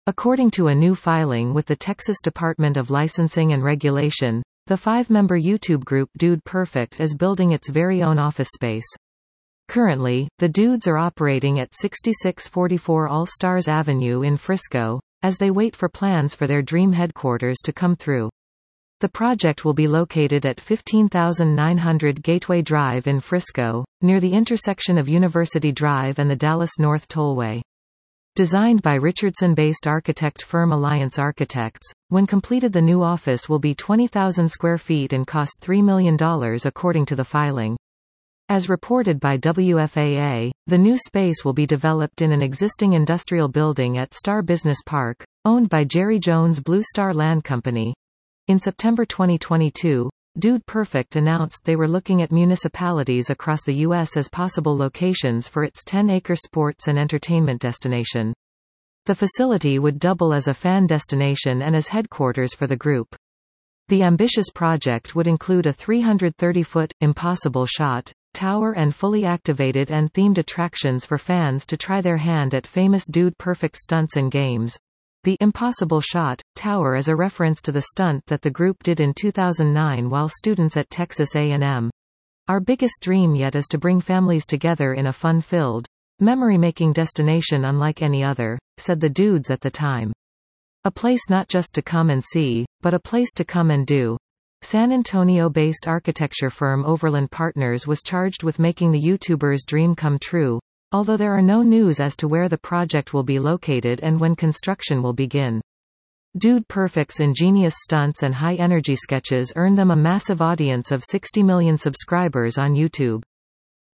According to a new filing with the Texas Department of Licensing and Regulation, the 5-member YouTube group Dude Perfect is building its very own office space. Currently, the Dudes are operating at 6644 All-Stars Avenue in Frisco, as they wait for plans for their dream headquarters to come through. The project will be located at 15900 Gateway Drive in Frisco, near the intersection of University Drive and the Dallas North Tollway. Designed by Richardson-based architect firm Alliance Architects, when completed the new office will be 20,000 square feet and cost $3 million according to the filing. As reported by WFAA, the new space will be developed in an existing industrial building at Star Business Park, owned by Jerry Jones Blue Star Land Company. In September 2022, Dude Perfect announced they were looking at municipalities across the U.S. as possible locations for its 10-acre sports and entertainment destination. The facility would double as a fan destination and as headquarters for the group. The ambitious project would include a 330-foot, impossible shot, tower and fully activated and themed attractions for fans to try their hand at famous Dude Perfect stunts and games. The Impossible Shot Tower is a reference to the stunt that the group did in 2009 while students at Texas A&M. Our biggest dream yet is to bring families together in a fun-filled, memory-making destination unlike any other, said the Dudes at the time. A place not just to come and see, but a place to come and do. San Antonio-based architecture firm Overland Partners was charged with making the YouTuber's dream come true, although there are no news as to where the project will be located and when construction will begin. Dude Perfect's ingenious stunts and high-energy sketches earned them a massive audience of 60 million subscribers on YouTube.